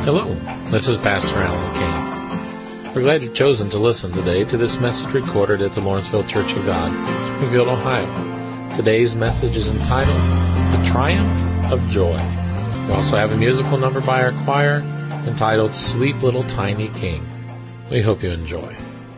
Hello, this is Pastor Alan King. We're glad you've chosen to listen today to this message recorded at the Lawrenceville Church of God, Springfield, Ohio. Today's message is entitled, The Triumph of Joy. We also have a musical number by our choir entitled, Sleep Little Tiny King. We hope you enjoy.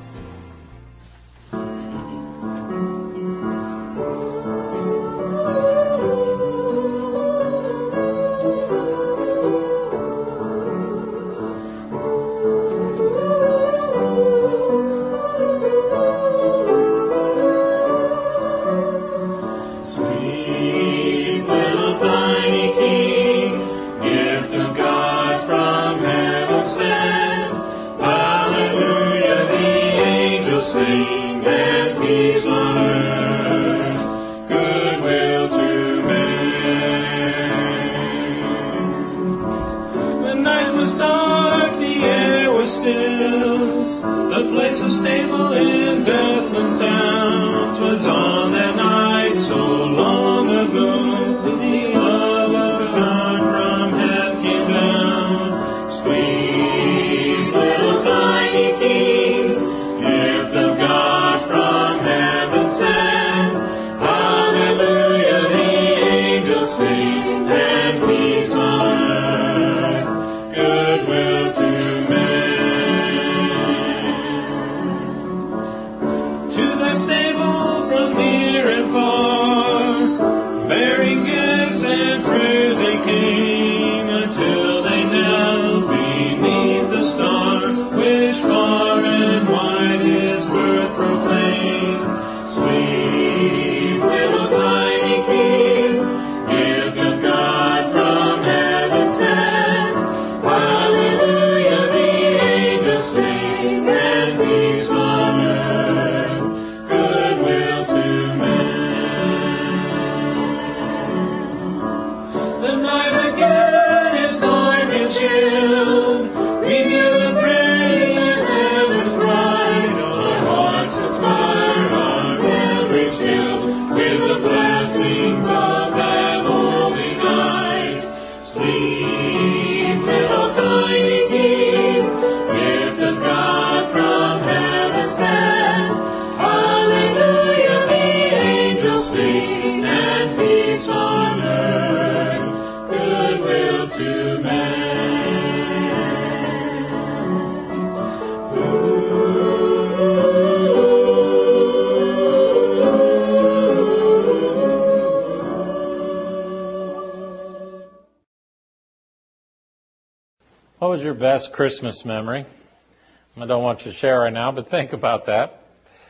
What was your best Christmas memory? I don't want you to share right now, but think about that.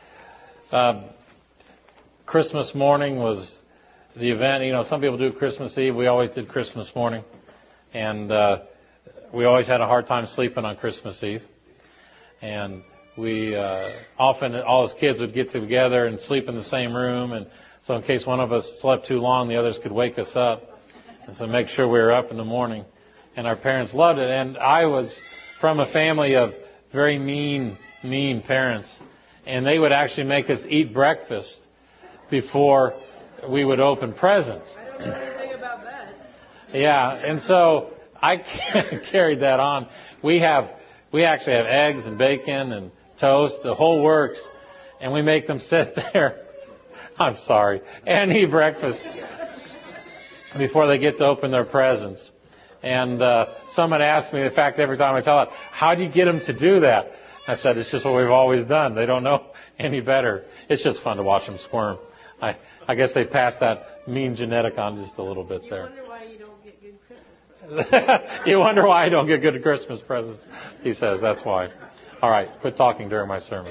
Christmas morning was the event. You know, some people do Christmas Eve. We always did Christmas morning. And we always had a hard time sleeping on Christmas Eve. And we often, all us kids would get together and sleep in the same room. And so in case one of us slept too long, the others could wake us up. And so make sure we were up in the morning. And our parents loved it. And I was from a family of very mean parents. And they would actually make us eat breakfast before we would open presents. I don't know anything about that. Yeah, and so I carried that on. We actually have eggs and bacon and toast, the whole works. And we make them sit there, I'm sorry, and eat breakfast before they get to open their presents. And someone asked me, in fact, every time I tell it, how do you get them to do that? I said, it's just what we've always done. They don't know any better. It's just fun to watch them squirm. I guess they passed that mean genetic on just a little bit there. You wonder why you don't get good Christmas presents. You wonder why I don't get good Christmas presents, he says. That's why. All right, quit talking during my sermon.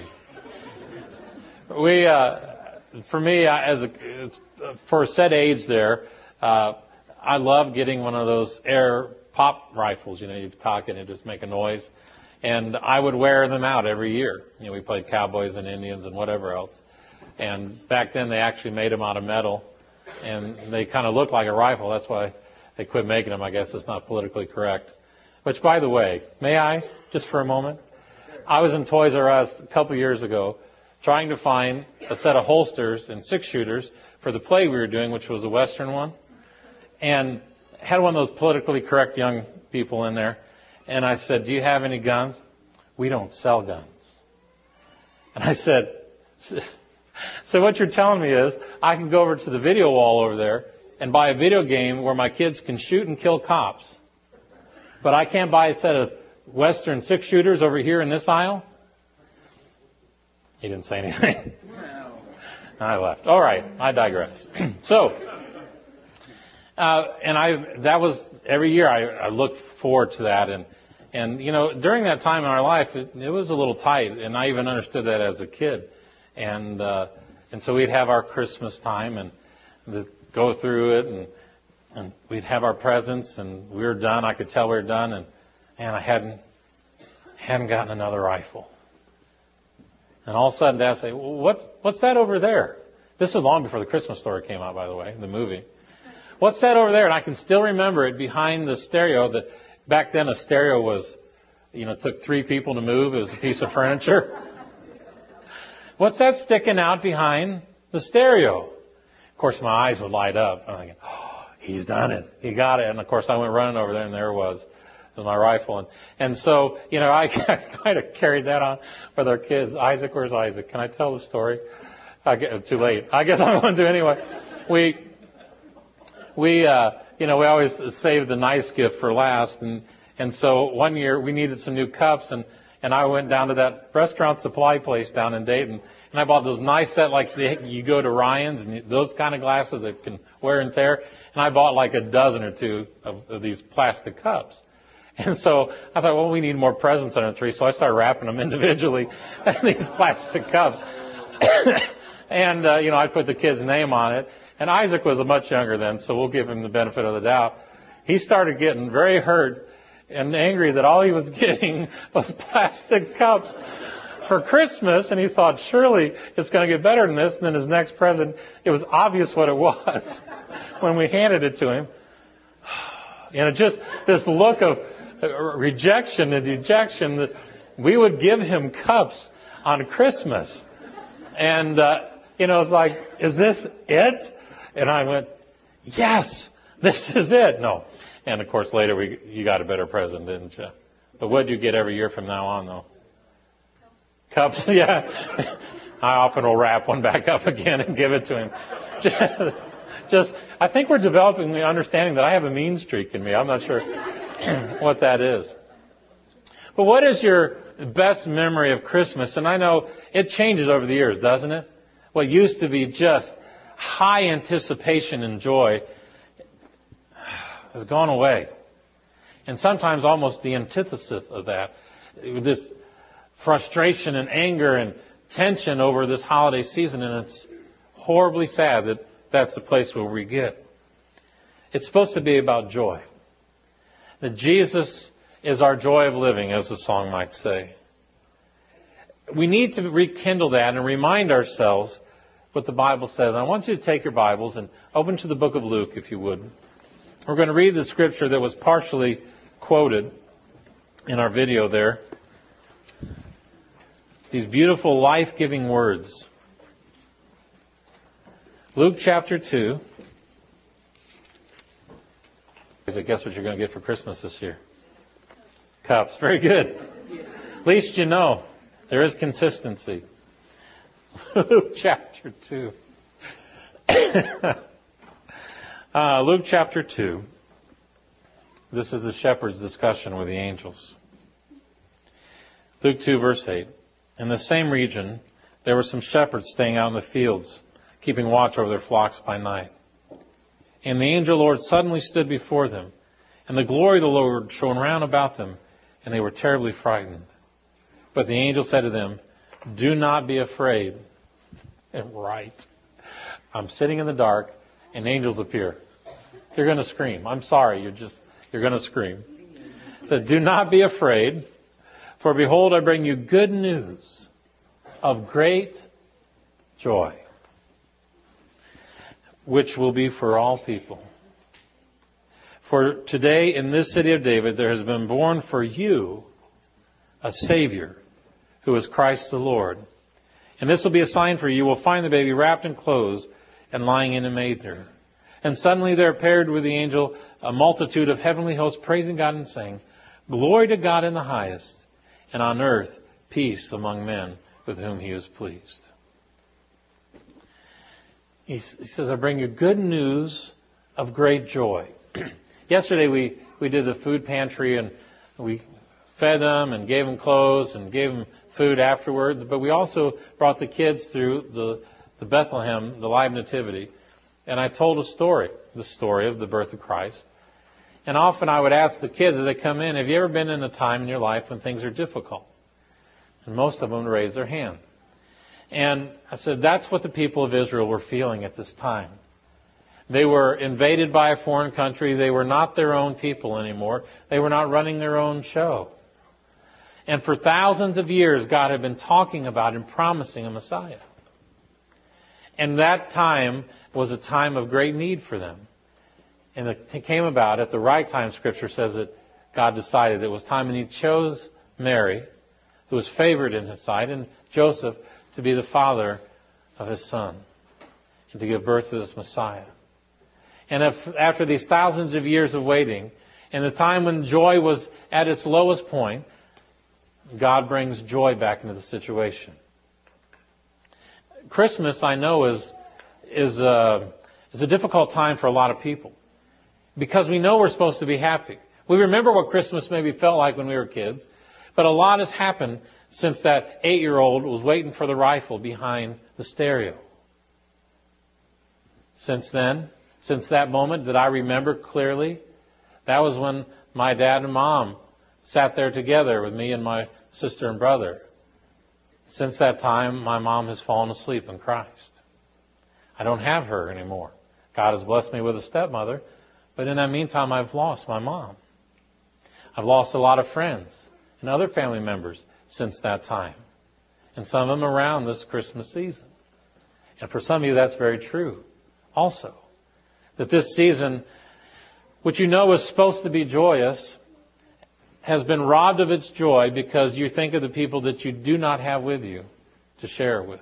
For me, for a set age there, I love getting one of those air pop rifles. You know, you cock it and it just make a noise. And I would wear them out every year. You know, we played cowboys and Indians and whatever else. And back then they actually made them out of metal. And they kind of looked like a rifle. That's why they quit making them. I guess it's not politically correct. Which, by the way, may I, just for a moment? I was in Toys R Us a couple years ago trying to find a set of holsters and 6-shooters for the play we were doing, which was a Western one. And had one of those politically correct young people in there. And I said, do you have any guns? We don't sell guns. And I said, so what you're telling me is I can go over to the video wall over there and buy a video game where my kids can shoot and kill cops. But I can't buy a set of Western 6-shooters over here in this aisle? He didn't say anything. I left. All right, I digress. So, that was every year I looked forward to that. And you know, during that time in our life, it was a little tight, and I even understood that as a kid. And so we'd have our Christmas time and go through it, and we'd have our presents, and we were done. I could tell we were done, and I hadn't gotten another rifle. And all of a sudden, Dad would say, well, what's that over there? This was long before the Christmas Story came out, by the way, the movie. What's that over there? And I can still remember it behind the stereo. That back then a stereo was, it took 3 people to move. It was a piece of furniture. What's that sticking out behind the stereo? Of course, my eyes would light up. I'm thinking, oh, he's done it. He got it. And of course, I went running over there, and there it was. My rifle. And so, I kind of carried that on with our kids. Isaac, where's Isaac? Can I tell the story? Too late. I guess I'm going to anyway. We always save the nice gift for last. And so one year we needed some new cups, and I went down to that restaurant supply place down in Dayton, and I bought those nice set like you go to Ryan's, and those kind of glasses that can wear and tear. And I bought like a dozen or two of these plastic cups. And so I thought, well, we need more presents under the tree. So I started wrapping them individually in these plastic cups. And, I put the kid's name on it. And Isaac was much younger then, so we'll give him the benefit of the doubt. He started getting very hurt and angry that all he was getting was plastic cups for Christmas. And he thought, surely it's going to get better than this. And then his next present, it was obvious what it was when we handed it to him. Just this look of rejection and dejection that we would give him cups on Christmas. And, it's like, is this it? And I went, yes, this is it. No. And of course later you got a better present, didn't you? But what'd you get every year from now on though? Cups, yeah. I often will wrap one back up again and give it to him. I think we're developing the understanding that I have a mean streak in me. I'm not sure what that is. But what is your best memory of Christmas? And I know it changes over the years, doesn't it? What used to be just high anticipation and joy has gone away. And sometimes almost the antithesis of that, this frustration and anger and tension over this holiday season, and it's horribly sad that that's the place where we get. It's supposed to be about joy. That Jesus is our joy of living, as the song might say. We need to rekindle that and remind ourselves what the Bible says. I want you to take your Bibles and open to the book of Luke, if you would. We're going to read the scripture that was partially quoted in our video there. These beautiful, life-giving words. Luke chapter 2. Guess what you're going to get for Christmas this year? Cups. Very good. At least you know. There is consistency. Luke chapter 2. Luke chapter 2. This is the shepherd's discussion with the angels. Luke 2 verse 8. In the same region, there were some shepherds staying out in the fields, keeping watch over their flocks by night. And the angel Lord suddenly stood before them, and the glory of the Lord shone round about them, and they were terribly frightened. But the angel said to them, do not be afraid. And right. I'm sitting in the dark, and angels appear. You're going to scream. I'm sorry, you're going to scream. He said, do not be afraid, for behold, I bring you good news of great joy, which will be for all people. For today in this city of David there has been born for you a Savior, who is Christ the Lord. And this will be a sign for you. You will find the baby wrapped in clothes and lying in a manger. And suddenly there appeared with the angel a multitude of heavenly hosts praising God and saying, Glory to God in the highest, and on earth peace among men with whom he is pleased. He says, I bring you good news of great joy. Yesterday we did the food pantry, and we fed them and gave them clothes and gave them food afterwards. But we also brought the kids through the Bethlehem, the live nativity. And I told a story, the story of the birth of Christ. And often I would ask the kids as they come in, have you ever been in a time in your life when things are difficult? And most of them would raise their hand. And I said, that's what the people of Israel were feeling at this time. They were invaded by a foreign country. They were not their own people anymore. They were not running their own show. And for thousands of years, God had been talking about and promising a Messiah. And that time was a time of great need for them. And it came about at the right time. Scripture says that God decided it was time, and he chose Mary, who was favored in his sight, and Joseph to be the father of his son and to give birth to this Messiah. And after these thousands of years of waiting, and the time when joy was at its lowest point, God brings joy back into the situation. Christmas, I know, is a difficult time for a lot of people, because we know we're supposed to be happy. We remember what Christmas maybe felt like when we were kids, but a lot has happened since that 8-year-old was waiting for the rifle behind the stereo. Since then, since that moment that I remember clearly, that was when my dad and mom sat there together with me and my sister and brother. Since that time, my mom has fallen asleep in Christ. I don't have her anymore. God has blessed me with a stepmother, but in that meantime, I've lost my mom. I've lost a lot of friends and other family members since that time, and some of them around this Christmas season. And for some of you, that's very true also. That this season, which you know is supposed to be joyous, has been robbed of its joy because you think of the people that you do not have with you to share it with.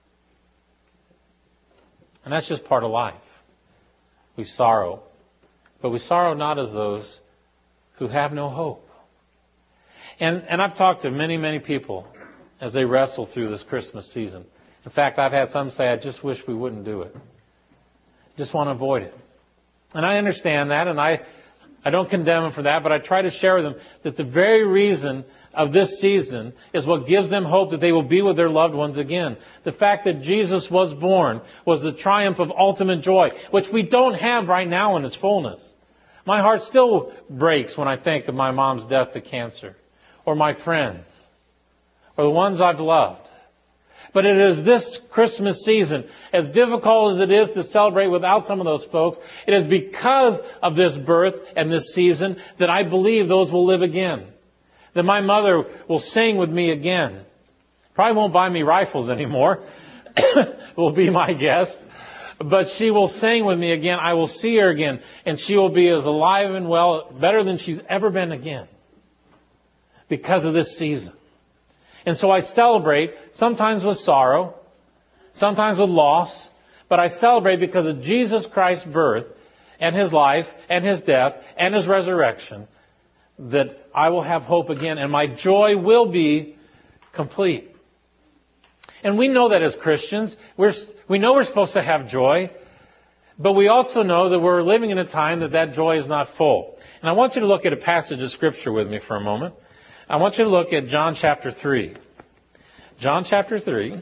And that's just part of life. We sorrow, but we sorrow not as those who have no hope. And I've talked to many, many people as they wrestle through this Christmas season. In fact, I've had some say, I just wish we wouldn't do it. Just want to avoid it. And I understand that, and I don't condemn them for that, but I try to share with them that the very reason of this season is what gives them hope that they will be with their loved ones again. The fact that Jesus was born was the triumph of ultimate joy, which we don't have right now in its fullness. My heart still breaks when I think of my mom's death to cancer, or my friends, or the ones I've loved. But it is this Christmas season, as difficult as it is to celebrate without some of those folks, it is because of this birth and this season that I believe those will live again. That my mother will sing with me again. Probably won't buy me rifles anymore, will be my guess. But she will sing with me again. I will see her again. And she will be as alive and well, better than she's ever been again. Because of this season. And so I celebrate, sometimes with sorrow, sometimes with loss, but I celebrate because of Jesus Christ's birth and his life and his death and his resurrection, that I will have hope again and my joy will be complete. And we know that as Christians, we know we're supposed to have joy, but we also know that we're living in a time that joy is not full. And I want you to look at a passage of Scripture with me for a moment. I want you to look at John chapter 3. John chapter 3.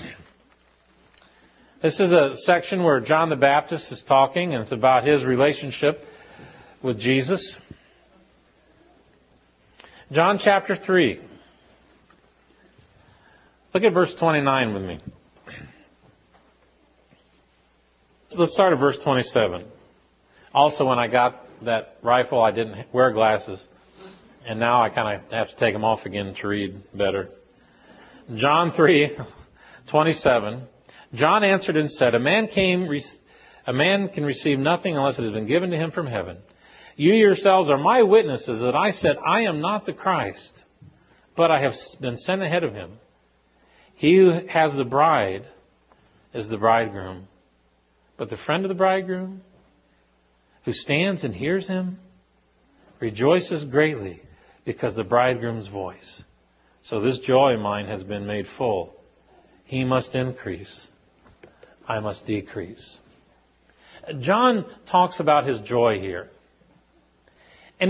This is a section where John the Baptist is talking, and it's about his relationship with Jesus. John chapter 3. Look at verse 29 with me. So let's start at verse 27. Also, when I got that rifle, I didn't wear glasses. And now I kind of have to take them off again to read better. John 3:27. John answered and said, A man can receive nothing unless it has been given to him from heaven. You yourselves are my witnesses that I said, I am not the Christ, but I have been sent ahead of him. He who has the bride is the bridegroom. But the friend of the bridegroom, who stands and hears him, rejoices greatly because the bridegroom's voice. So this joy of mine has been made full. He must increase. I must decrease. John talks about his joy here. And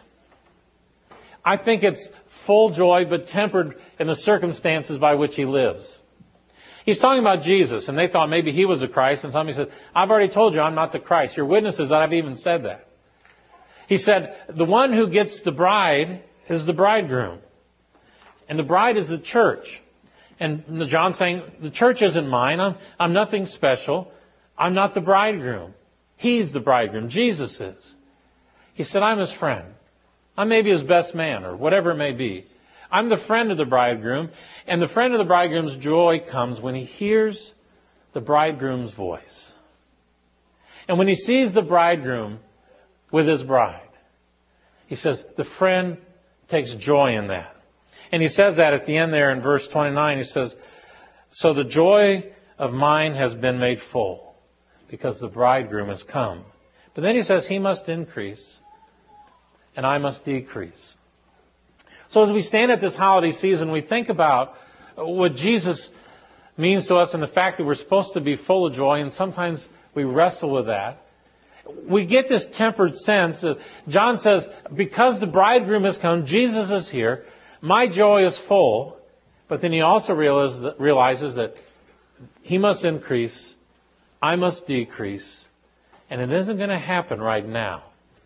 I think it's full joy, but tempered in the circumstances by which he lives. He's talking about Jesus, and they thought maybe he was the Christ, and somebody said, I've already told you I'm not the Christ. Your witnesses that I've even said that. He said, the one who gets the bride is the bridegroom. And the bride is the church. And John's saying, the church isn't mine. I'm nothing special. I'm not the bridegroom. He's the bridegroom. Jesus is. He said, I'm his friend. I'm maybe his best man, or whatever it may be. I'm the friend of the bridegroom. And the friend of the bridegroom's joy comes when he hears the bridegroom's voice. And when he sees the bridegroom with his bride. He says, the friend takes joy in that. And he says that at the end there in verse 29. He says, so the joy of mine has been made full because the bridegroom has come. But then he says, he must increase and I must decrease. So as we stand at this holiday season, we think about what Jesus means to us and the fact that we're supposed to be full of joy, and sometimes we wrestle with that. We get this tempered sense that John says, because the bridegroom has come, Jesus is here, my joy is full. But then he also realizes that he must increase, I must decrease, and it isn't going to happen right now.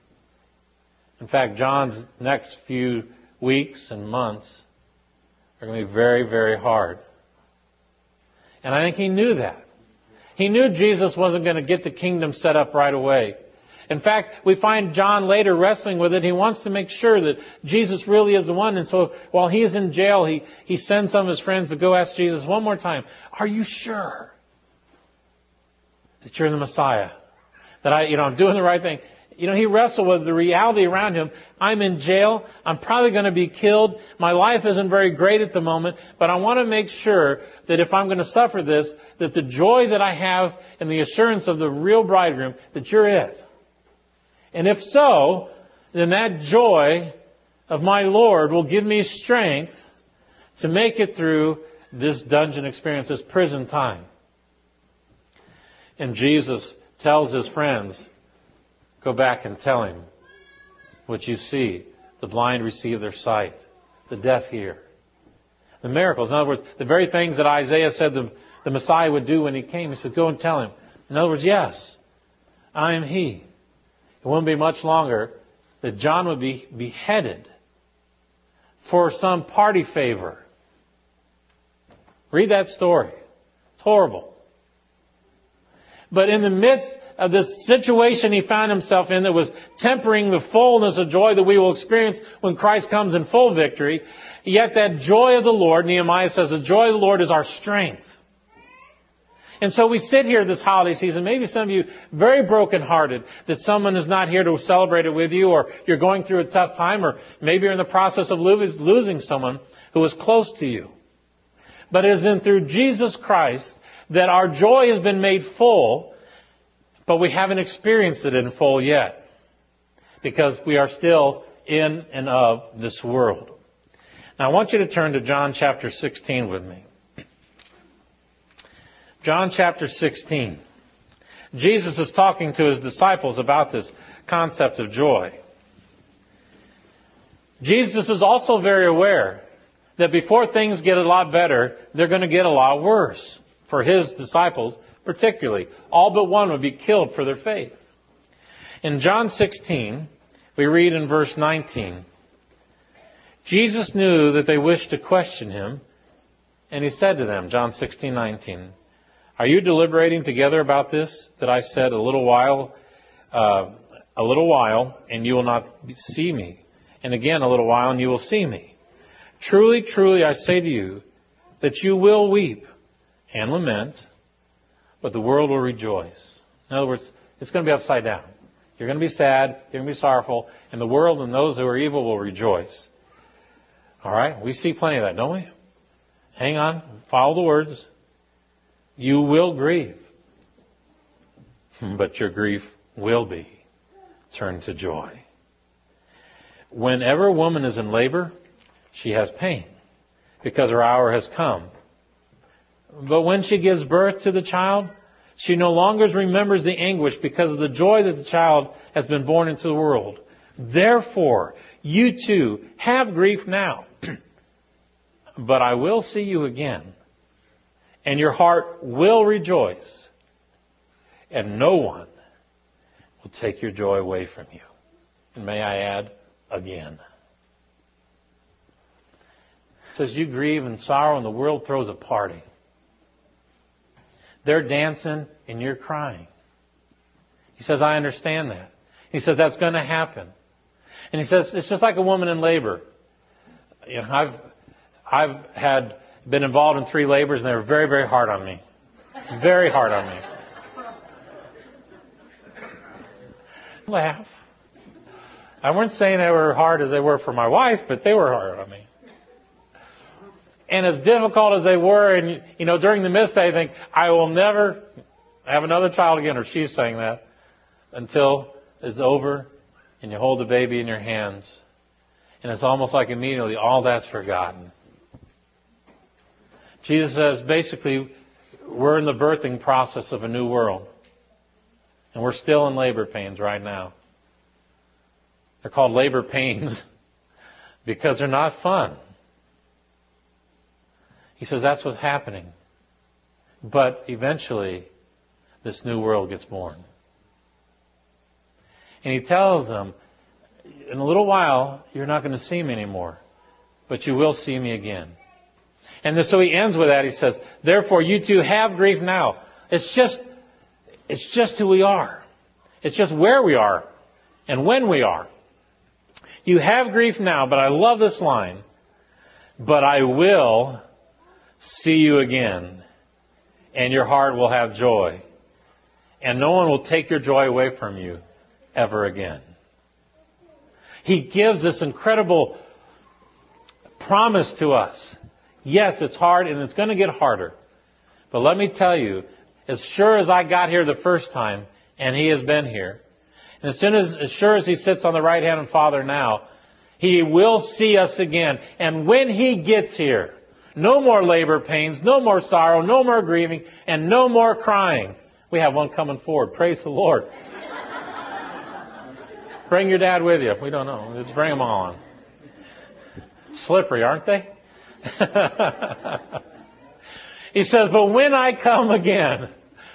In fact, John's next few weeks and months are going to be very, very hard. And I think he knew that. He knew Jesus wasn't going to get the kingdom set up right away. In fact, we find John later wrestling with it. He wants to make sure that Jesus really is the one. And so while he's in jail, he sends some of his friends to go ask Jesus one more time, are you sure that you're the Messiah? That I'm doing the right thing? He wrestled with the reality around him. I'm in jail. I'm probably going to be killed. My life isn't very great at the moment, but I want to make sure that if I'm going to suffer this, that the joy that I have and the assurance of the real bridegroom, that you're it. And if so, then that joy of my Lord will give me strength to make it through this dungeon experience, this prison time. And Jesus tells his friends, go back and tell him what you see. The blind receive their sight. The deaf hear. The miracles. In other words, the very things that Isaiah said the Messiah would do when he came. He said, go and tell him. In other words, yes, I am he. It won't be much longer that John would be beheaded for some party favor. Read that story. It's horrible. But in the midst of this situation he found himself in that was tempering the fullness of joy that we will experience when Christ comes in full victory, yet that joy of the Lord, Nehemiah says, the joy of the Lord is our strength. And so we sit here this holiday season, maybe some of you very brokenhearted that someone is not here to celebrate it with you, or you're going through a tough time, or maybe you're in the process of losing someone who is close to you. But it is through Jesus Christ that our joy has been made full, but we haven't experienced it in full yet, because we are still in and of this world. Now I want you to turn to John chapter 16 with me. John chapter 16. Jesus is talking to his disciples about this concept of joy. Jesus is also very aware that before things get a lot better, they're going to get a lot worse. For his disciples, particularly, all but one would be killed for their faith. In John 16, we read in verse 19, Jesus knew that they wished to question him, and he said to them, John 16:19, are you deliberating together about this, that I said a little while, and you will not see me, and again a little while, and you will see me? Truly, truly, I say to you, that you will weep and lament, but the world will rejoice. In other words, it's going to be upside down. You're going to be sad, you're going to be sorrowful, and the world and those who are evil will rejoice. All right, we see plenty of that, don't we? Hang on, follow the words. You will grieve, but your grief will be turned to joy. Whenever a woman is in labor, she has pain because her hour has come. But when she gives birth to the child, she no longer remembers the anguish because of the joy that the child has been born into the world. Therefore, you too have grief now, but I will see you again, and your heart will rejoice, and no one will take your joy away from you. And may I add, again. It says you grieve and sorrow and the world throws a party. They're dancing and you're crying. He says, I understand that. He says, that's going to happen. And he says, it's just like a woman in labor. You know, I've been involved in 3 labors and they were very, very hard on me. Very hard on me. Laugh. I weren't saying they were hard as they were for my wife, but they were hard on me. And as difficult as they were, and you know, during the midst, I think, I will never have another child again, or she's saying that, until it's over and you hold the baby in your hands. And it's almost like immediately all that's forgotten. Jesus says, basically, we're in the birthing process of a new world. And we're still in labor pains right now. They're called labor pains because they're not fun. He says that's what's happening. But eventually, this new world gets born. And he tells them, in a little while, you're not going to see me anymore, but you will see me again. And so he ends with that. He says, therefore, you too have grief now. It's just who we are. It's just where we are and when we are. You have grief now, but I love this line. But I will see you again, and your heart will have joy. And no one will take your joy away from you ever again. He gives this incredible promise to us. Yes, it's hard and it's going to get harder. But let me tell you, as sure as I got here the first time, and He has been here, and as sure as He sits on the right hand of Father now, He will see us again. And when He gets here, no more labor pains, no more sorrow, no more grieving, and no more crying. We have one coming forward. Praise the Lord. Bring your dad with you. We don't know. Let's bring them on. Slippery, aren't they? He says, but when I come again,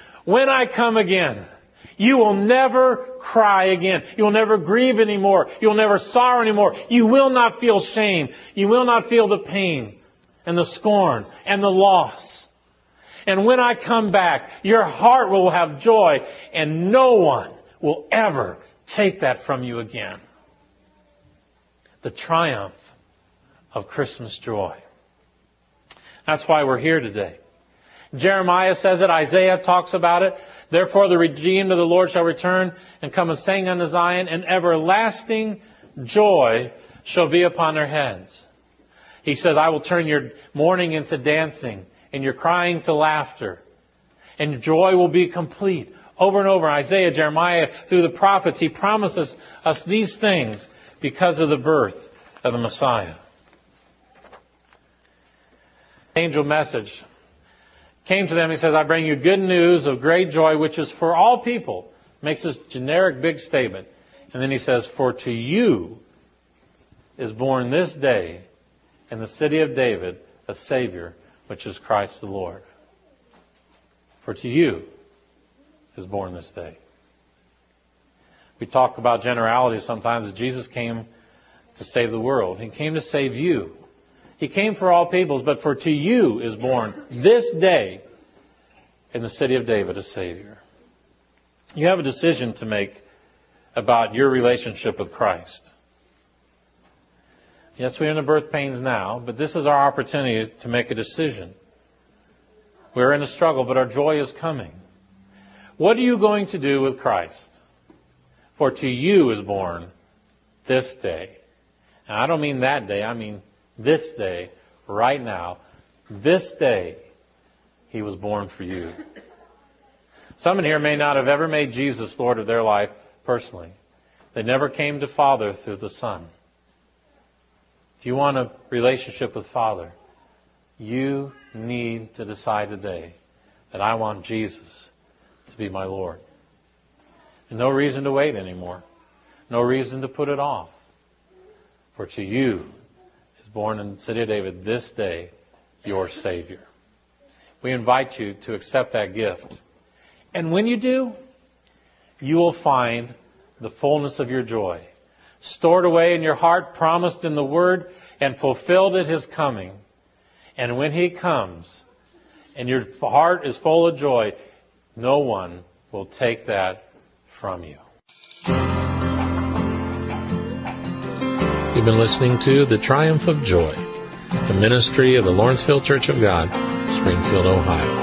you will never cry again. You will never grieve anymore. You will never sorrow anymore. You will not feel shame. You will not feel the pain and the scorn and the loss. And when I come back, your heart will have joy, and no one will ever take that from you again. The triumph of Christmas joy. That's why we're here today. Jeremiah says it. Isaiah talks about it. Therefore the redeemed of the Lord shall return and come and sing unto Zion, and everlasting joy shall be upon their heads. He says, I will turn your mourning into dancing and your crying to laughter. And joy will be complete. Over and over, Isaiah, Jeremiah, through the prophets, he promises us these things because of the birth of the Messiah. Angel message came to them. He says, I bring you good news of great joy, which is for all people. Makes this generic big statement. And then he says, for to you is born this day in the city of David a Savior, which is Christ the Lord. For to you is born this day. We talk about generalities sometimes. Jesus came to save the world. He came to save you. He came for all peoples, but for to you is born this day in the city of David a Savior. You have a decision to make about your relationship with Christ. Yes, we're in the birth pains now, but this is our opportunity to make a decision. We're in a struggle, but our joy is coming. What are you going to do with Christ? For to you is born this day. And I don't mean that day, I mean this day, right now. This day, He was born for you. Some in here may not have ever made Jesus Lord of their life personally. They never came to Father through the Son. if you want a relationship with Father, you need to decide today that I want Jesus to be my Lord. And no reason to wait anymore. No reason to put it off. For to you is born in the city of David this day your Savior. We invite you to accept that gift. And when you do, you will find the fullness of your joy, stored away in your heart, promised in the Word, and fulfilled at His coming. And when He comes, and your heart is full of joy, no one will take that from you. You've been listening to The Triumph of Joy, the ministry of the Lawrenceville Church of God, Springfield, Ohio.